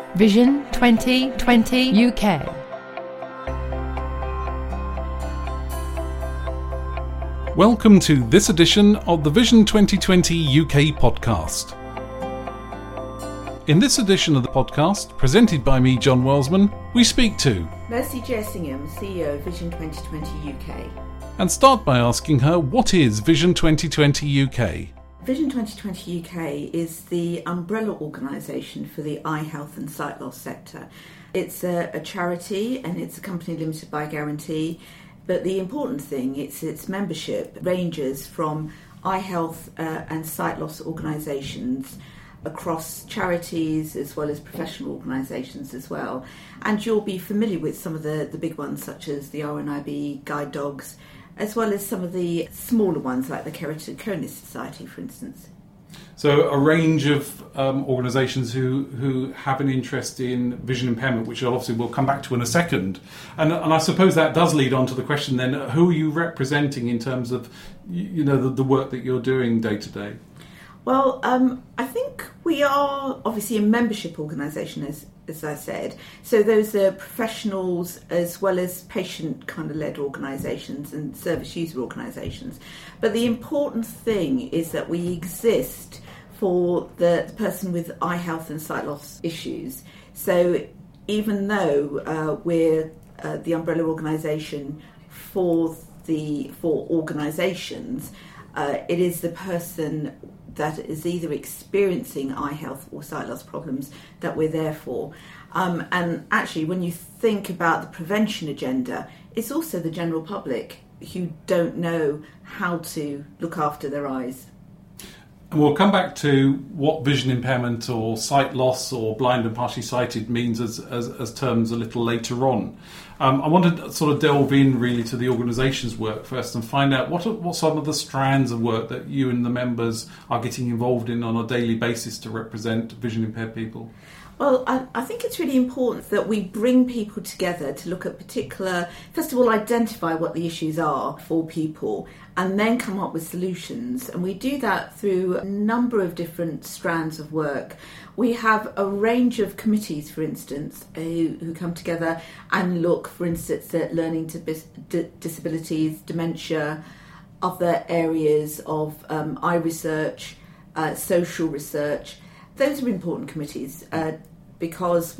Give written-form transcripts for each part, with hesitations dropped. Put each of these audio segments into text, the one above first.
Vision 2020 UK. Welcome to this edition of the Vision 2020 UK podcast. In this edition of the podcast, presented by me, John Wellsman, we speak to Mercy Jessingham, CEO of Vision 2020 UK. And start by asking her, what is Vision 2020 UK? Vision 2020 UK is the umbrella organisation for the eye health and sight loss sector. It's a charity and it's a company limited by guarantee, but the important thing is its membership ranges from eye health and sight loss organisations across charities as well as professional organisations as well. And you'll be familiar with some of the big ones such as the RNIB, Guide Dogs, as well as some of the smaller ones like the Keratoconus Society, for instance. So a range of organisations who have an interest in vision impairment, which obviously we'll come back to in a second. And I suppose that does lead on to the question then, who are you representing in terms of the work that you're doing day to day? Well, I think we are obviously a membership organisation, as I said. So those are professionals as well as patient kind of led organisations and service user organisations. But the important thing is that we exist for the person with eye health and sight loss issues. So even though we're the umbrella organisation for organisations, it is the person that is either experiencing eye health or sight loss problems that we're there for. And actually, when you think about the prevention agenda, it's also the general public who don't know how to look after their eyes. And we'll come back to what vision impairment or sight loss or blind and partially sighted means as terms a little later on. I want to sort of delve in really to the organisation's work first and find out what some of the strands of work that you and the members are getting involved in on a daily basis to represent vision impaired people. Well, I think it's really important that we bring people together to look at first of all, identify what the issues are for people and then come up with solutions. And we do that through a number of different strands of work. We have a range of committees, for instance, who come together and look, for instance, at learning disabilities, dementia, other areas of eye research, social research. Those are important committees because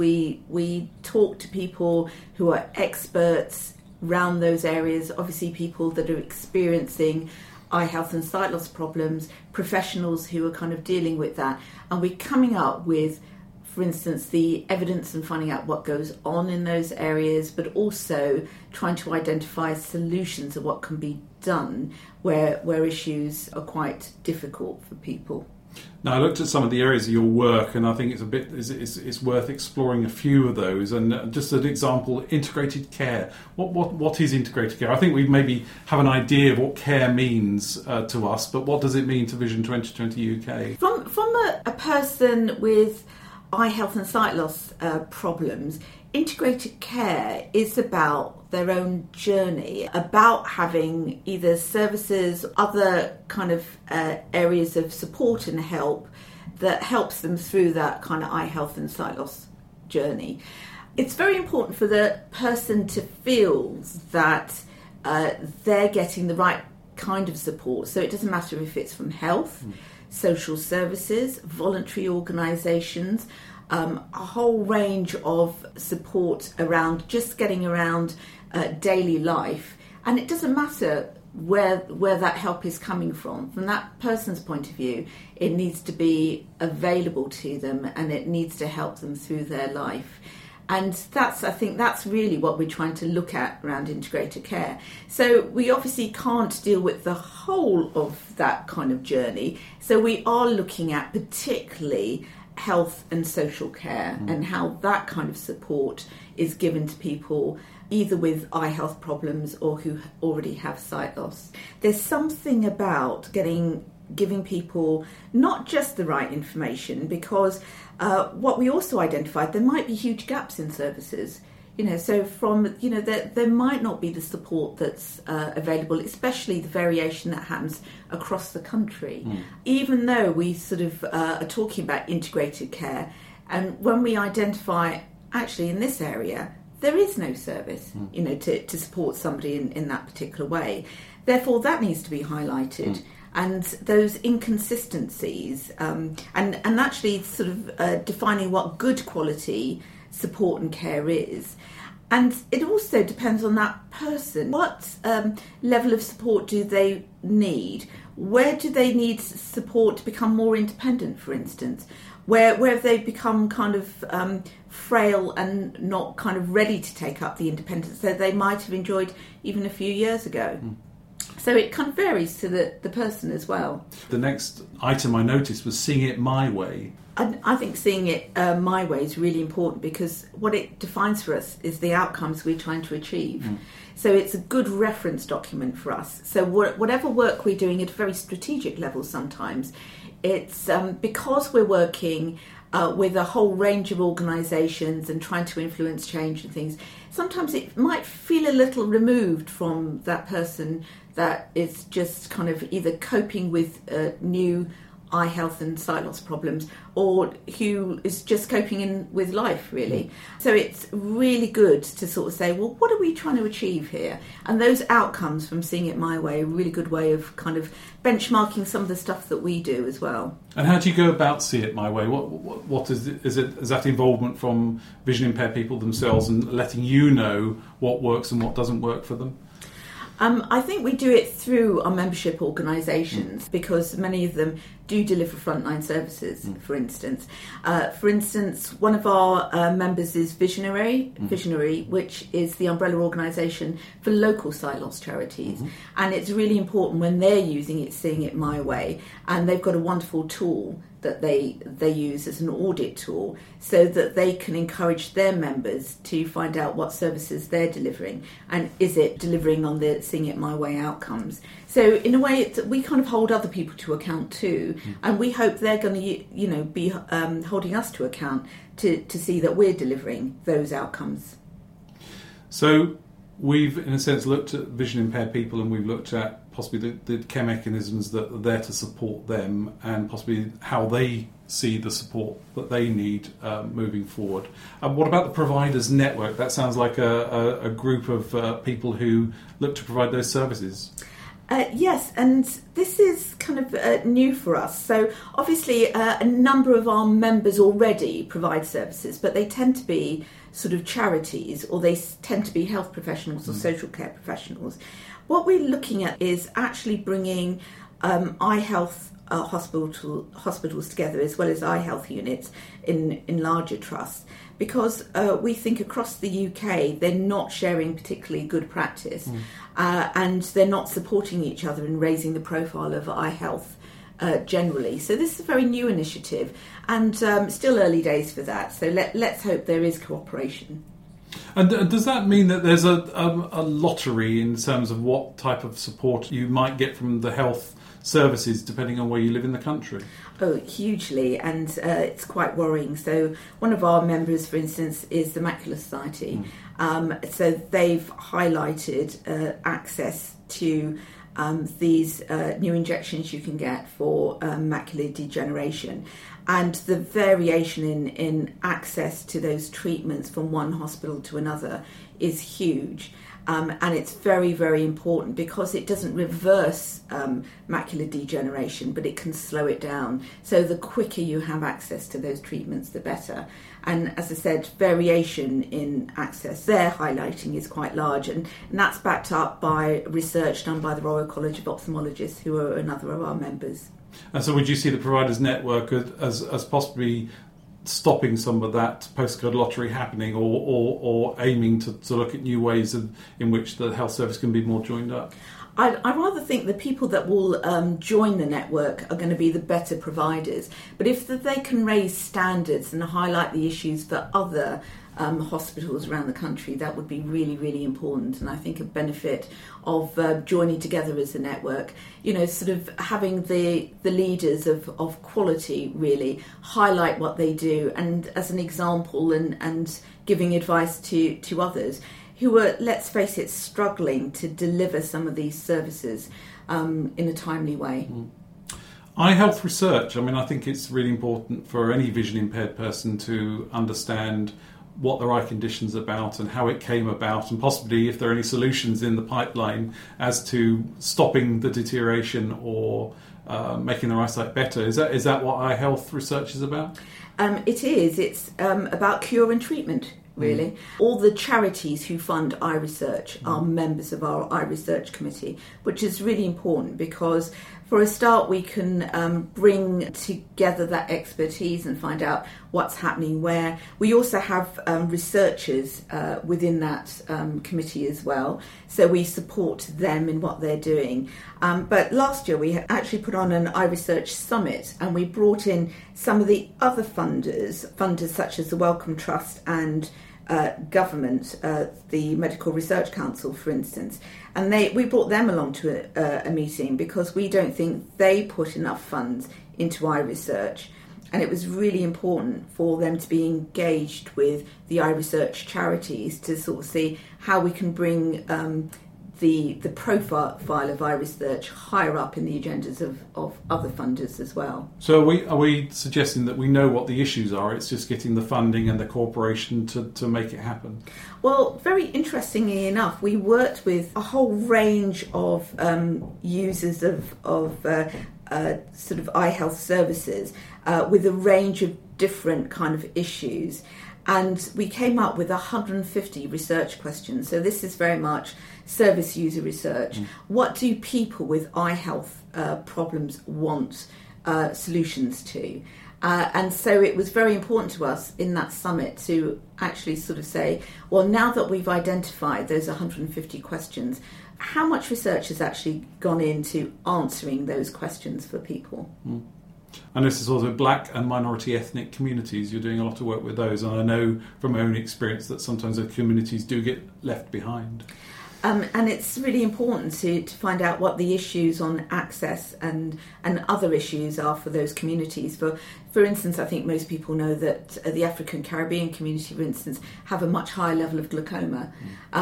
we talk to people who are experts around those areas, obviously people that are experiencing eye health and sight loss problems, professionals who are kind of dealing with that. And we're coming up with, for instance, the evidence and finding out what goes on in those areas, but also trying to identify solutions of what can be done where issues are quite difficult for people. Now, I looked at some of the areas of your work, and I think it's worth exploring a few of those. And just an example, integrated care. What is integrated care? I think we maybe have an idea of what care means to us, but what does it mean to Vision 2020 UK? From a person with eye health and sight loss problems, integrated care is about their own journey, about having either services, other kind of areas of support and help that helps them through that kind of eye health and sight loss journey. It's very important for the person to feel that they're getting the right kind of support. So it doesn't matter if it's from health, social services, voluntary organisations, a whole range of support around just getting around daily life. And it doesn't matter where that help is coming from that person's point of view. It needs to be available to them and it needs to help them through their life. And I think that's really what we're trying to look at around integrated care. So we obviously can't deal with the whole of that kind of journey. So we are looking at particularly health and social care and how that kind of support is given to people either with eye health problems or who already have sight loss. There's something about giving people not just the right information, because what we also identified, there might be huge gaps in services. So there might not be the support that's available, especially the variation that happens across the country. Even though we sort of are talking about integrated care, And when we identify, actually in this area, there is no service, to support somebody in that particular way. Therefore, that needs to be highlighted. And those inconsistencies, and actually sort of defining what good quality support and care is. And it also depends on that person. What level of support do they need? Where do they need support to become more independent, for instance? Where have they become kind of frail and not kind of ready to take up the independence that they might have enjoyed even a few years ago? So it kind of varies to the person as well. The next item I noticed was seeing it my way. I think seeing it my way is really important because what it defines for us is the outcomes we're trying to achieve. So it's a good reference document for us. So whatever work we're doing at a very strategic level sometimes, it's because we're working with a whole range of organisations and trying to influence change and things, sometimes it might feel a little removed from that person that is just kind of either coping with new eye health and sight loss problems, or who is just coping with life, really. So it's really good to sort of say, well, what are we trying to achieve here? And those outcomes from Seeing It My Way are a really good way of kind of benchmarking some of the stuff that we do as well. And how do you go about See It My Way? What is it? Is that involvement from vision impaired people themselves and letting you know what works and what doesn't work for them? I think we do it through our membership organisations because many of them do deliver frontline services, for instance. One of our members is Visionary, which is the umbrella organisation for local sight loss charities. And it's really important when they're using it, Seeing It My Way, and they've got a wonderful tool that they use as an audit tool so that they can encourage their members to find out what services they're delivering and is it delivering on the Seeing It My Way outcomes. So in a way, we kind of hold other people to account too, and we hope they're going to be holding us to account to see that we're delivering those outcomes. So we've, in a sense, looked at vision impaired people and we've looked at possibly the care mechanisms that are there to support them and possibly how they see the support that they need moving forward. What about the providers network? That sounds like a group of people who look to provide those services. Yes, and this is kind of new for us. So obviously a number of our members already provide services, but they tend to be sort of charities or they tend to be health professionals or social care professionals. What we're looking at is actually bringing eye health hospitals together as well as eye health units in larger trusts, because we think across the UK they're not sharing particularly good practice and they're not supporting each other in raising the profile of eye health generally. So this is a very new initiative and still early days for that. So let's hope there is cooperation. And does that mean that there's a lottery in terms of what type of support you might get from the health services depending on where you live in the country? Oh, hugely, and it's quite worrying. So one of our members, for instance, is the Macular Society. So they've highlighted access to these new injections you can get for macular degeneration. And the variation in access to those treatments from one hospital to another is huge. And it's very, very important because it doesn't reverse macular degeneration, but it can slow it down. So the quicker you have access to those treatments, the better. And as I said, variation in access they're highlighting is quite large. And that's backed up by research done by the Royal College of Ophthalmologists, who are another of our members. And so would you see the providers network as possibly stopping some of that postcode lottery happening or aiming to look at new ways in which the health service can be more joined up? I rather think the people that will join the network are going to be the better providers. But if they can raise standards and highlight the issues for other hospitals around the country, that would be really, really important. And I think a benefit of joining together as a network, sort of having the leaders of quality really highlight what they do and as an example and giving advice to others who are, let's face it, struggling to deliver some of these services in a timely way. Eye health research, I mean, I think it's really important for any vision impaired person to understand what their eye condition's about and how it came about, and possibly if there are any solutions in the pipeline as to stopping the deterioration or making their eyesight better. Is that what eye health research is about? It is. It's about cure and treatment, really. All the charities who fund eye research are members of our eye research committee, which is really important because for a start we can bring together that expertise and find out what's happening where. We also have researchers within that committee as well, so we support them in what they're doing. But last year we actually put on an eye research summit, and we brought in some of the other funders such as the Wellcome Trust and government, the Medical Research Council, for instance, and we brought them along to a meeting because we don't think they put enough funds into eye research, and it was really important for them to be engaged with the eye research charities to sort of see how we can bring the profile of eye research higher up in the agendas of other funders as well. So are we suggesting that we know what the issues are, it's just getting the funding and the cooperation to make it happen? Well, very interestingly enough, we worked with a whole range of users of sort of eye health services with a range of different kind of issues. And we came up with 150 research questions. So this is very much service user research. What do people with eye health problems want solutions to? And so it was very important to us in that summit to actually sort of say, well, now that we've identified those 150 questions, how much research has actually gone into answering those questions for people? And this is also black and minority ethnic communities. You're doing a lot of work with those, and I know from my own experience that sometimes those communities do get left behind. And it's really important to find out what the issues on access and other issues are for those communities. For instance, I think most people know that the African Caribbean community, for instance, have a much higher level of glaucoma.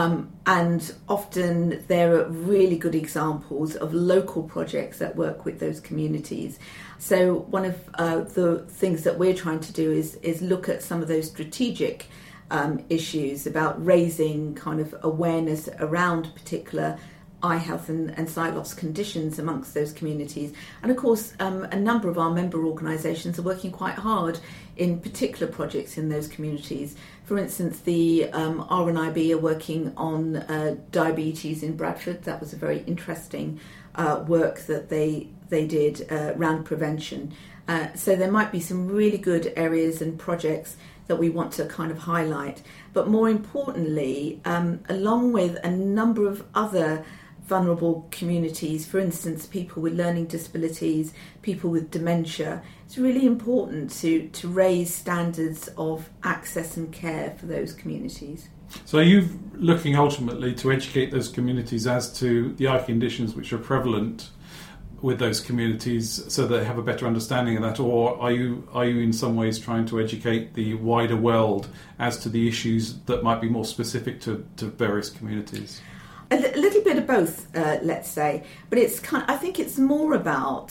And often there are really good examples of local projects that work with those communities. So one of the things that we're trying to do is look at some of those strategic issues about raising kind of awareness around particular eye health and sight loss conditions amongst those communities. And of course, a number of our member organisations are working quite hard in particular projects in those communities. For instance, the RNIB are working on diabetes in Bradford. That was a very interesting work that they did around prevention. So there might be some really good areas and projects that we want to kind of highlight. But more importantly, along with a number of other vulnerable communities, for instance, people with learning disabilities, people with dementia, it's really important to raise standards of access and care for those communities. So are you looking ultimately to educate those communities as to the eye conditions which are prevalent with those communities so they have a better understanding of that, or are you in some ways trying to educate the wider world as to the issues that might be more specific to various communities? A little bit of both, let's say, but I think it's more about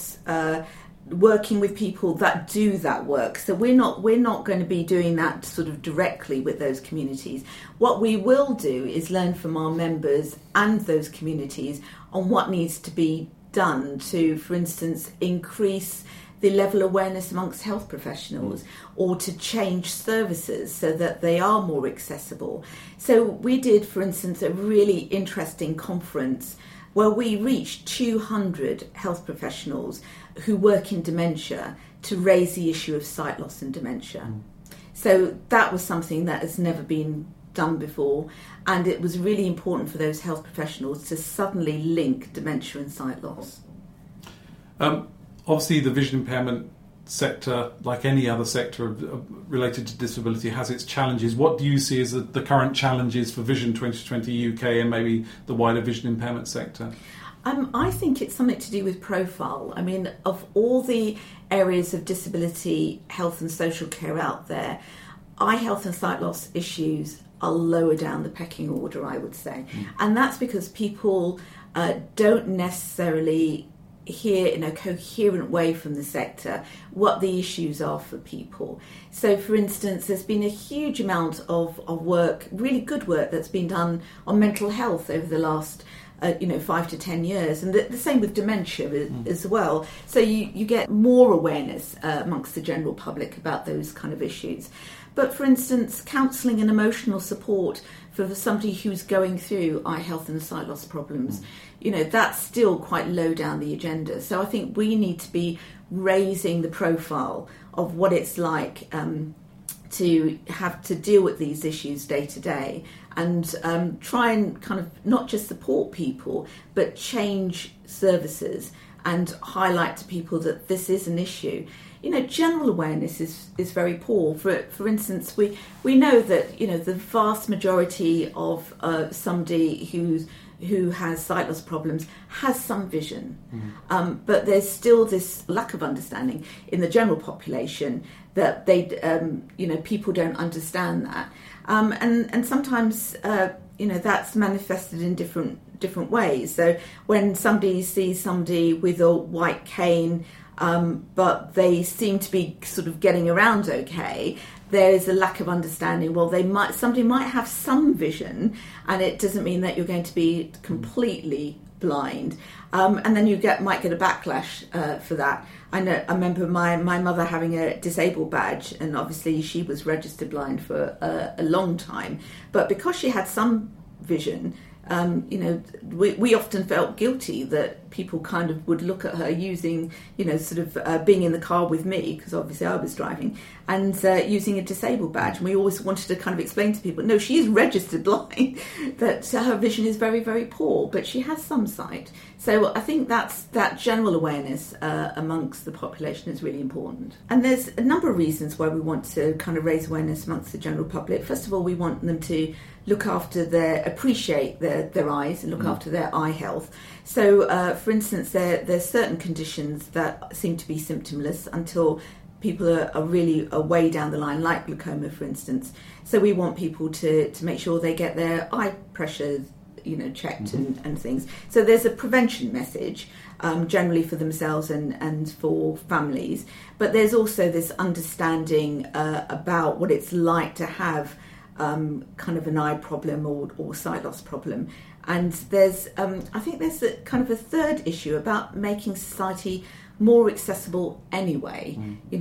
working with people that do that work. So we're not going to be doing that sort of directly with those communities. What we will do is learn from our members and those communities on what needs to be done to, for instance, increase the level of awareness amongst health professionals, or to change services so that they are more accessible. So we did, for instance, a really interesting conference where we reached 200 health professionals who work in dementia to raise the issue of sight loss and dementia. So that was something that has never been done before, and it was really important for those health professionals to suddenly link dementia and sight loss. Obviously the vision impairment sector, like any other sector related to disability, has its challenges. What do you see as the current challenges for Vision 2020 UK and maybe the wider vision impairment sector? I think it's something to do with profile. I mean, of all the areas of disability, health and social care out there, eye health and sight loss issues are lower down the pecking order, I would say. And that's because people don't necessarily hear in a coherent way from the sector what the issues are for people. So, for instance, there's been a huge amount of work, really good work, that's been done on mental health over the last 5 to 10 years, and the same with dementia as well. So you get more awareness amongst the general public about those kind of issues. But for instance, counselling and emotional support for somebody who's going through eye health and sight loss problems, that's still quite low down the agenda. So I think we need to be raising the profile of what it's like to have to deal with these issues day to day, and try and kind of not just support people, but change services and highlight to people that this is an issue. General awareness is very poor. For instance, we know that the vast majority of somebody who has sight loss problems has some vision, but there's still this lack of understanding in the general population that people don't understand that, and sometimes that's manifested in different ways. So when somebody sees somebody with a white cane, but they seem to be sort of getting around okay, there's a lack of understanding. Well, somebody might have some vision, and it doesn't mean that you're going to be completely blind. And then you might get a backlash for that. I remember my mother having a disabled badge, and obviously she was registered blind for a long time. But because she had some vision, we often felt guilty that people kind of would look at her using, being in the car with me, because obviously I was driving, and using a disabled badge. And we always wanted to kind of explain to people, no, she is registered blind, that her vision is very, very poor, but she has some sight. So I think that general awareness amongst the population is really important. And there's a number of reasons why we want to kind of raise awareness amongst the general public. First of all, we want them to appreciate their eyes and look after their eye health. So, for instance, there's certain conditions that seem to be symptomless until people are really way down the line, like glaucoma, for instance. So we want people to make sure they get their eye pressure checked and things. So there's a prevention message, generally for themselves and for families. But there's also this understanding about what it's like to have kind of an eye problem or sight loss problem. And there's, I think there's a kind of a third issue about making society more accessible anyway.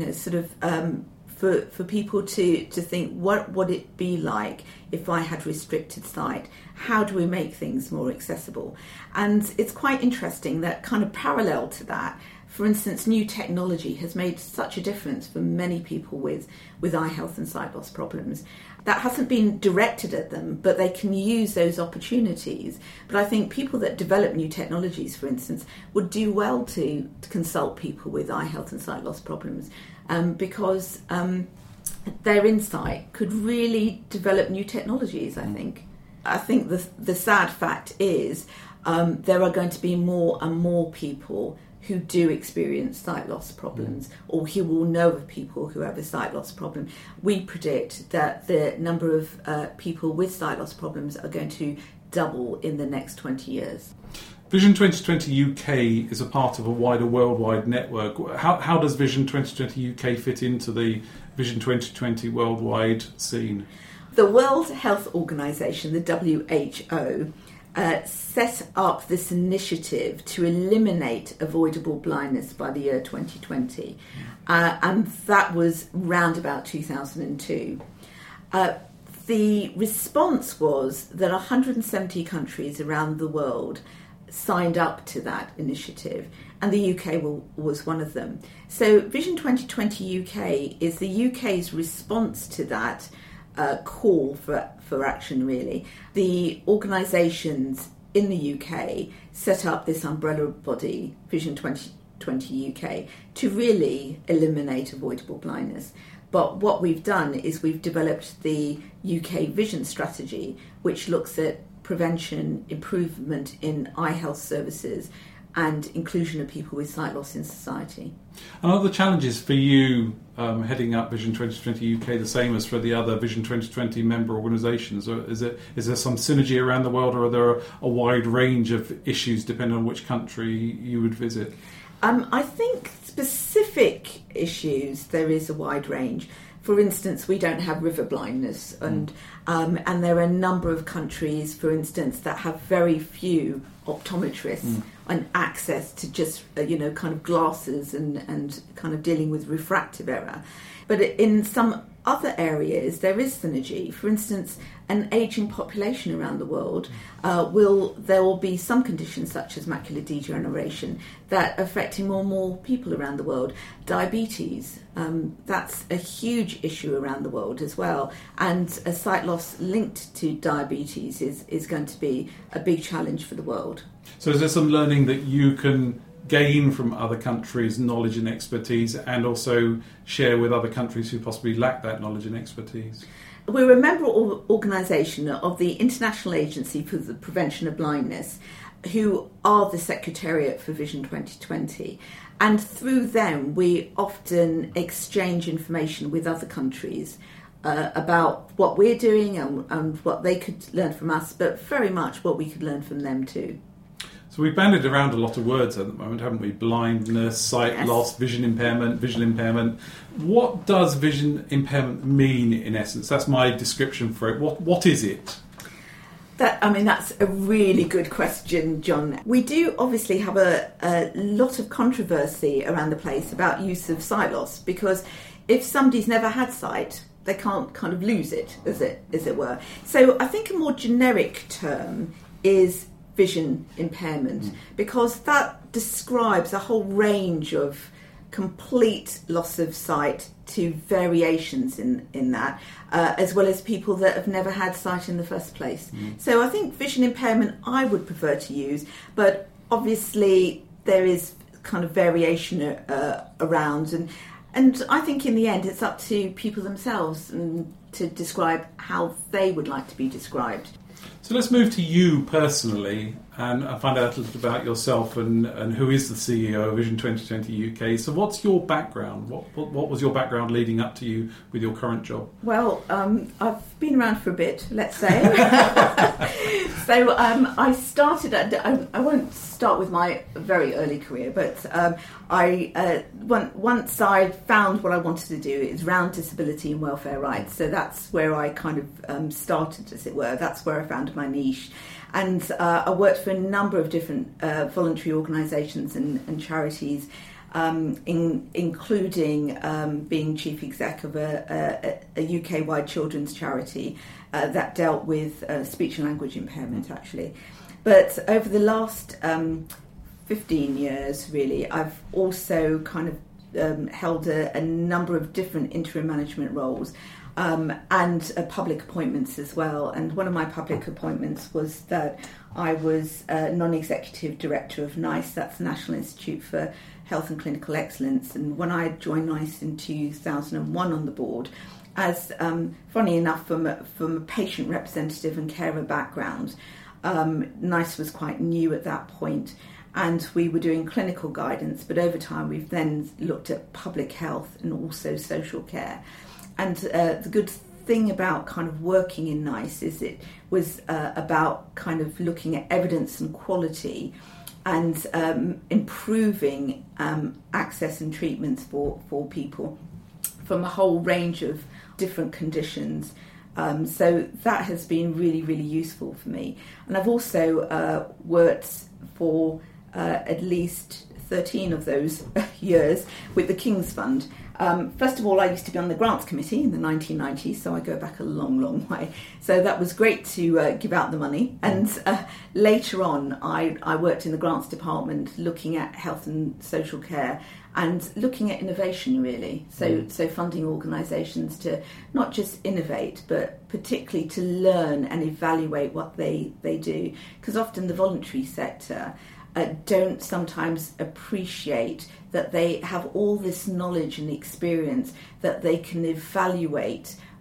For people to think, what would it be like if I had restricted sight? How do we make things more accessible? And it's quite interesting that kind of parallel to that, for instance, new technology has made such a difference for many people with eye health and sight loss problems. That hasn't been directed at them, but they can use those opportunities. But I think people that develop new technologies, for instance, would do well to consult people with eye health and sight loss problems, because their insight could really develop new technologies, I think. I think the sad fact is there are going to be more and more people who do experience sight loss problems, or who will know of people who have a sight loss problem. We predict that the number of people with sight loss problems are going to double in the next 20 years. Vision 2020 UK is a part of a wider worldwide network. How does Vision 2020 UK fit into the Vision 2020 worldwide scene? The World Health Organization, the WHO, set up this initiative to eliminate avoidable blindness by the year 2020, and that was round about 2002. The response was that 170 countries around the world signed up to that initiative, and the UK was one of them. So Vision 2020 UK is the UK's response to that call for action, really. The organisations in the UK set up this umbrella body, Vision 2020 UK, to really eliminate avoidable blindness. But what we've done is we've developed the UK Vision Strategy, which looks at prevention, improvement in eye health services, and inclusion of people with sight loss in society. And are the challenges for you heading up Vision 2020 UK the same as for the other Vision 2020 member organisations? Or is there some synergy around the world, or are there a wide range of issues depending on which country you would visit? I think specific issues, there is a wide range. For instance, we don't have river blindness, and there are a number of countries, for instance, that have very few optometrists and access to just kind of glasses and kind of dealing with refractive error. But in some other areas, there is synergy. For instance, an ageing population around the world there will be some conditions such as macular degeneration that are affecting more and more people around the world. Diabetes, that's a huge issue around the world as well, and a sight loss linked to diabetes is going to be a big challenge for the world. So is there some learning that you can gain from other countries' knowledge and expertise, and also share with other countries who possibly lack that knowledge and expertise? We're a member organisation of the International Agency for the Prevention of Blindness, who are the Secretariat for Vision 2020. And through them, we often exchange information with other countries about what we're doing and what they could learn from us, but very much what we could learn from them too. So we've bandied around a lot of words at the moment, haven't we? Blindness, sight loss, vision impairment, visual impairment. What does vision impairment mean in essence? That's my description for it. What is it? That's a really good question, John. We do obviously have a lot of controversy around the place about use of sight loss, because if somebody's never had sight, they can't kind of lose it, as it were. So I think a more generic term is vision impairment, because that describes a whole range of complete loss of sight to variations in that, as well as people that have never had sight in the first place. So I think vision impairment I would prefer to use, but obviously there is kind of variation around, and I think in the end it's up to people themselves to describe how they would like to be described. So let's move to you personally and find out a little about yourself and who is the CEO of Vision 2020 UK. So what's your background? What was your background leading up to you with your current job? Well, I've been around for a bit, let's say. So I started, I won't start with my very early career, but once I found what I wanted to do, is around disability and welfare rights. So that's where I kind of started, as it were. That's where I found my niche. And I worked for a number of different voluntary organisations and charities, including being chief exec of a UK-wide children's charity that dealt with speech and language impairment, actually. But over the last 15 years, really, I've also kind of held a number of different interim management roles. And public appointments as well. And one of my public appointments was that I was non-executive director of NICE, that's the National Institute for Health and Clinical Excellence. And when I joined NICE in 2001 on the board, as funny enough, from a patient representative and carer background, NICE was quite new at that point, and we were doing clinical guidance. But over time, we've then looked at public health and also social care. And the good thing about kind of working in NICE is it was about kind of looking at evidence and quality and improving access and treatments for people from a whole range of different conditions. So that has been really, really useful for me. And I've also worked for at least 13 of those years with the King's Fund. First of all, I used to be on the grants committee in the 1990s, so I go back a long, long way. So that was great to give out the money. And later on, I worked in the grants department looking at health and social care and looking at innovation, really. So funding organisations to not just innovate, but particularly to learn and evaluate what they do. Because often the voluntary sector don't sometimes appreciate that they have all this knowledge and experience that they can evaluate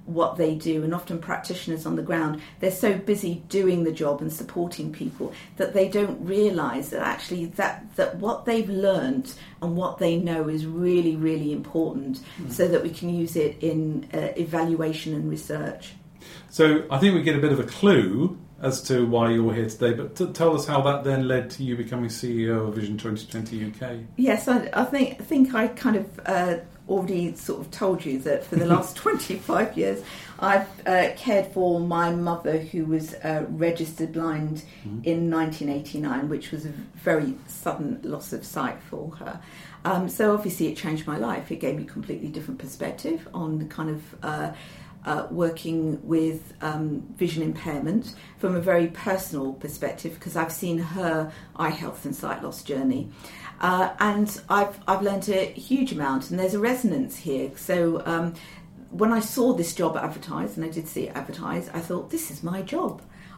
what they do, and often practitioners on the ground, they're so busy doing the job and supporting people that they don't realise that actually that what they've learnt and what they know is really, really important, so that we can use it in evaluation and research. So I think we get a bit of a clue as to why you're here today, but tell us how that then led to you becoming CEO of Vision 2020 UK. Yes, I think I kind of already sort of told you that for the last 25 years I've cared for my mother, who was registered blind in 1989, which was a very sudden loss of sight for her. So obviously it changed my life. It gave me a completely different perspective on the kind of working with vision impairment from a very personal perspective, because I've seen her eye health and sight loss journey. And I've learned a huge amount, and there's a resonance here. So when I saw this job advertised, and I did see it advertised, I thought, this is my job.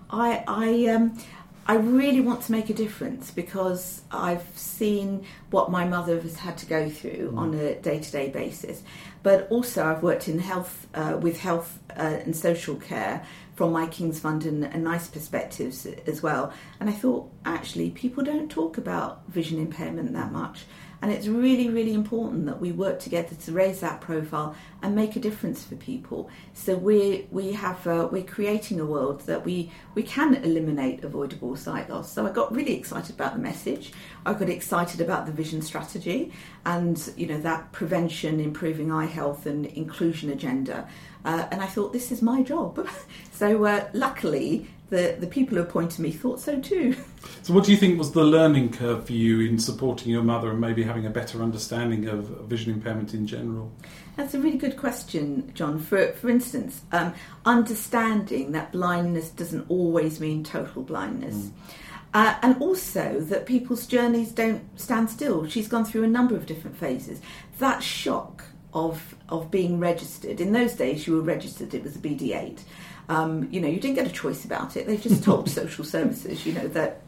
I really want to make a difference, because I've seen what my mother has had to go through on a day-to-day basis. But also I've worked in health, with health and social care from my King's Fund and NICE perspectives as well. And I thought, actually, people don't talk about vision impairment that much. And it's really, really important that we work together to raise that profile and make a difference for people. So we're creating a world that we can eliminate avoidable sight loss. So I got really excited about the message. I got excited about the vision strategy and, that prevention, improving eye health and inclusion agenda. And I thought, this is my job. So luckily, the people who appointed me thought so too. So what do you think was the learning curve for you in supporting your mother and maybe having a better understanding of vision impairment in general? That's a really good question, John. For instance, understanding that blindness doesn't always mean total blindness. And also that people's journeys don't stand still. She's gone through a number of different phases. That shock of being registered, in those days you were registered, it was a BD8. You didn't get a choice about it. They just told social services, that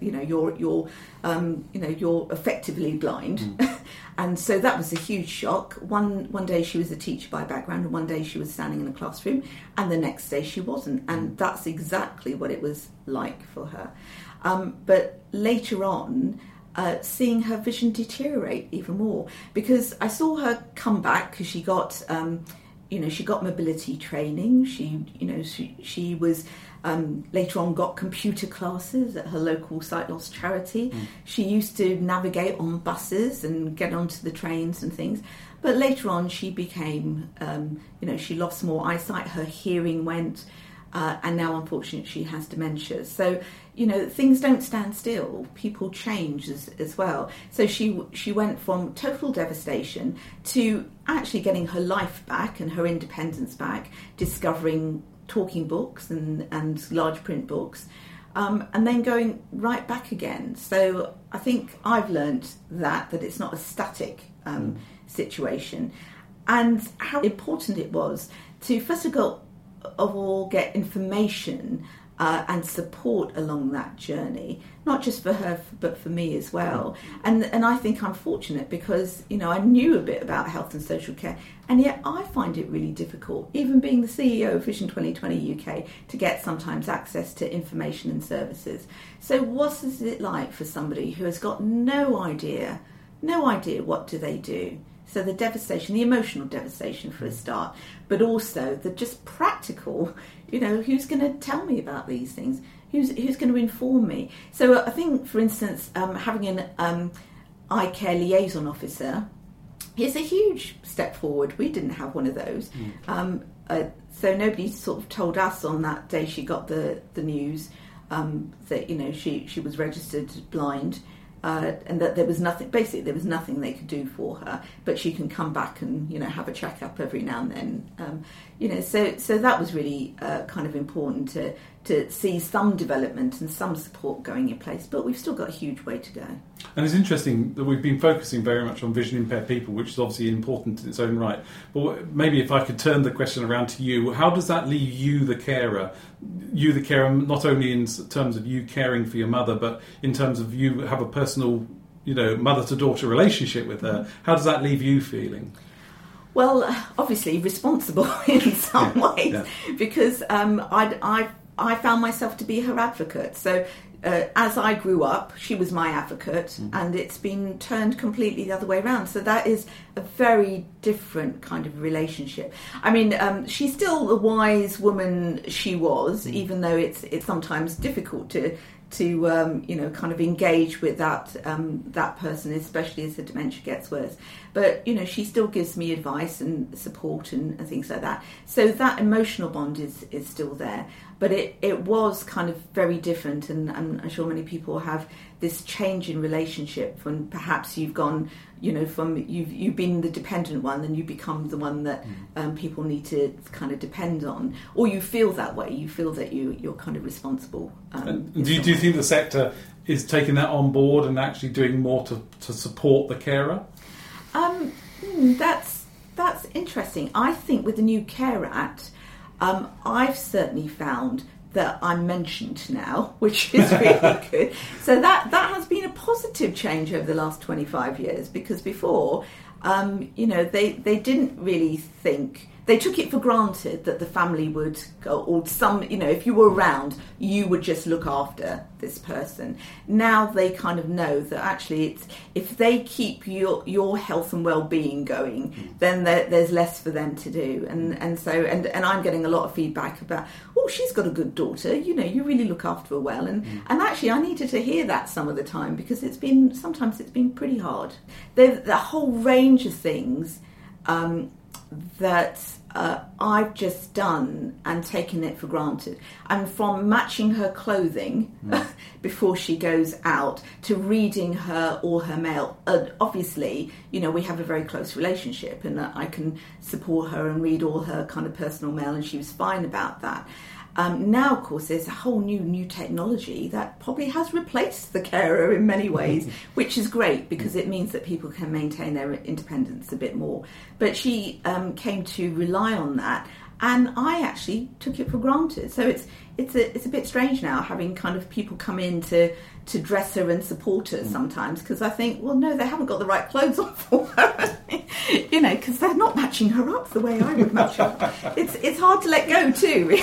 you're effectively blind, and so that was a huge shock. One day she was a teacher by background, and one day she was standing in a classroom, and the next day she wasn't, and that's exactly what it was like for her. But later on, seeing her vision deteriorate even more, because I saw her come back because she got. She got mobility training. She was later on got computer classes at her local sight loss charity. She used to navigate on buses and get onto the trains and things. But later on, she became, she lost more eyesight. Her hearing went, and now unfortunately she has dementia. So things don't stand still. People change as well. So she went from total devastation to actually getting her life back and her independence back, discovering talking books and large print books, and then going right back again. So I think I've learned that it's not a static situation, and how important it was to first of all get information and support along that journey, not just for her but for me as well. And I think I'm fortunate because I knew a bit about health and social care, and yet I find it really difficult, even being the CEO of Vision 2020 UK, to get sometimes access to information and services. So what is it like for somebody who has got no idea what do they do? So the devastation, the emotional devastation for a start, but also the just practical, who's going to tell me about these things? Who's going to inform me? So I think, for instance, having an eye care liaison officer is a huge step forward. We didn't have one of those. So nobody sort of told us on that day she got the news that, she was registered blind. And that there was nothing they could do for her, but she can come back and have a check-up every now and then. So that was really kind of important to see some development and some support going in place, but we've still got a huge way to go. And it's interesting that we've been focusing very much on vision impaired people, which is obviously important in its own right. But maybe if I could turn the question around to you, how does that leave you, the carer, not only in terms of you caring for your mother, but in terms of you have a personal, mother-to-daughter relationship with her? How does that leave you feeling? Well, obviously responsible in some ways, because I found myself to be her advocate. So as I grew up, she was my advocate, and it's been turned completely the other way around. So that is a very different kind of relationship. I mean, she's still the wise woman she was, even though it's sometimes difficult to kind of engage with that person, especially as the dementia gets worse. But, she still gives me advice and support and things like that. So that emotional bond is still there. But it was kind of very different, and I'm sure many people have this change in relationship when perhaps you've gone, from you've been the dependent one and you become the one that people need to kind of depend on, or you feel that way. You feel that you're kind of responsible. Do you think the sector is taking that on board and actually doing more to support the carer? That's interesting. I think with the new Care Act, I've certainly found that I'm mentioned now, which is really good. So that has been a positive change over the last 25 years, because before, they didn't really think. They took it for granted that the family would go, or if you were around, you would just look after this person. Now they kind of know that actually if they keep your health and well-being going, then there's less for them to do. And I'm getting a lot of feedback about, she's got a good daughter, you really look after her well. And actually I needed to hear that some of the time, because sometimes it's been pretty hard. There's a whole range of things that I've just done and taken it for granted. And from matching her clothing before she goes out to reading her all her mail. Obviously, we have a very close relationship, and I can support her and read all her kind of personal mail, and she was fine about that. Now, of course, there's a whole new technology that probably has replaced the carer in many ways, which is great because it means that people can maintain their independence a bit more. But she came to rely on that, and I actually took it for granted. So it's a bit strange now having kind of people come in to dress her and support her sometimes, because I think, well, no, they haven't got the right clothes on for her, because they're not matching her up the way I would match her up. It's hard to let go too.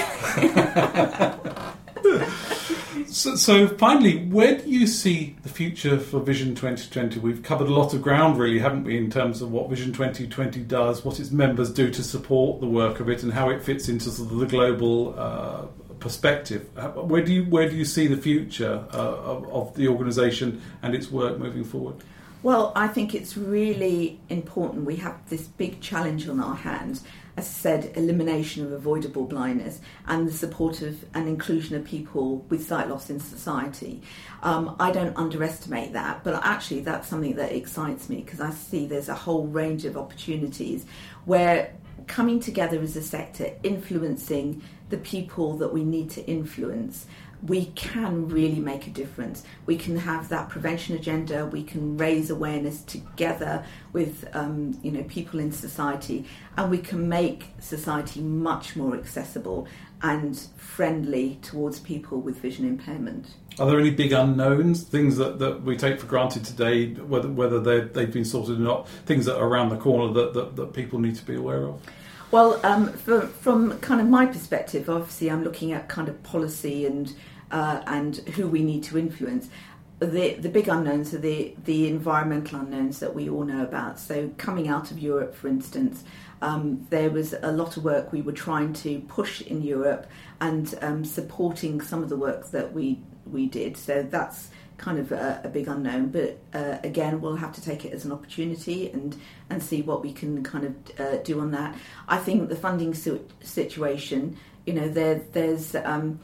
So finally, where do you see the future for Vision 2020? We've covered a lot of ground, really, haven't we, in terms of what Vision 2020 does, what its members do to support the work of it, and how it fits into sort of the global perspective. Where do you see the future of the organisation and its work moving forward? Well, I think it's really important. We have this big challenge on our hands. As I said, elimination of avoidable blindness and the support of and inclusion of people with sight loss in society. I don't underestimate that, but actually that's something that excites me, because I see there's a whole range of opportunities where coming together as a sector, influencing the people that we need to influence, we can really make a difference. We can have that prevention agenda, we can raise awareness together with people in society, and we can make society much more accessible and friendly towards people with vision impairment. Are there any big unknowns, things that we take for granted today, whether they've been sorted or not, things that are around the corner that people need to be aware of? Well, from kind of my perspective, obviously I'm looking at kind of policy and who we need to influence. The big unknowns are the environmental unknowns that we all know about. So coming out of Europe, for instance, there was a lot of work we were trying to push in Europe and supporting some of the work that we did. So that's kind of a big unknown. But again, we'll have to take it as an opportunity and see what we can kind of do on that. I think the funding situation, there's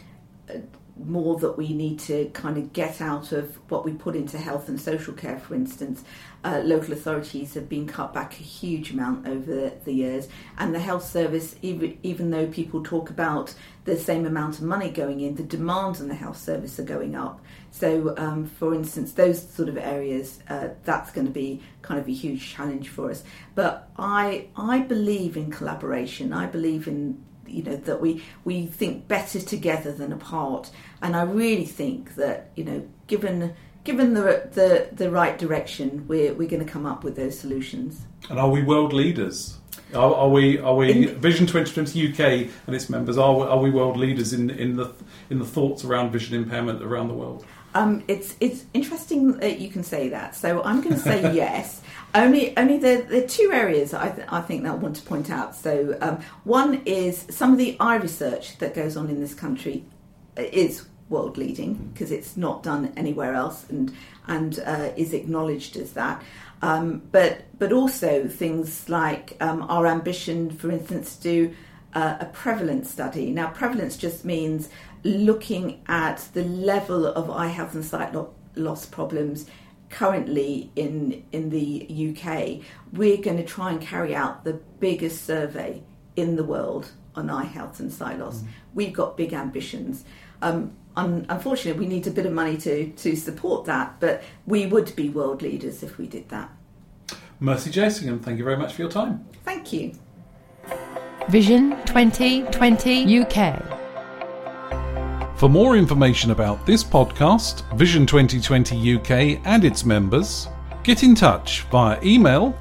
more that we need to kind of get out of what we put into health and social care, for instance. Local authorities have been cut back a huge amount over the years, and the health service, even though people talk about the same amount of money going in, the demands on the health service are going up. So, for instance, those sort of areas, that's going to be kind of a huge challenge for us. But I believe in collaboration. I believe in that we think better together than apart, and I really think that given the right direction, we're going to come up with those solutions. And are we world leaders Are we Vision 2020 UK and its members? Are we world leaders in the thoughts around vision impairment around the world? It's interesting that you can say that. So I'm going to say yes. Only there are two areas I think that I want to point out. So one is some of the eye research that goes on in this country is world leading because it's not done anywhere else and is acknowledged as that. But also things like our ambition, for instance, to do a prevalence study. Now, prevalence just means looking at the level of eye health and sight loss problems currently in the UK. We're going to try and carry out the biggest survey in the world on eye health and sight loss. We've got big ambitions. Unfortunately, we need a bit of money to support that, but we would be world leaders if we did that. Mercy Jasingham, thank you very much for your time. Thank you. Vision 2020 UK. For more information about this podcast, Vision 2020 UK and its members, get in touch via email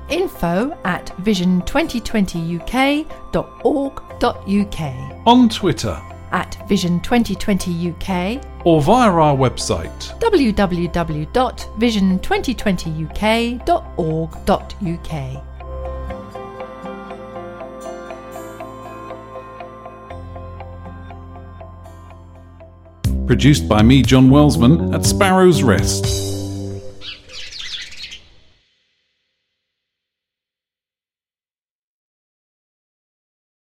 info@vision2020uk.org.uk, on Twitter Vision 2020 UK, or via our website www.vision2020uk.org.uk. Produced by me, John Wellsman, at Sparrow's Rest.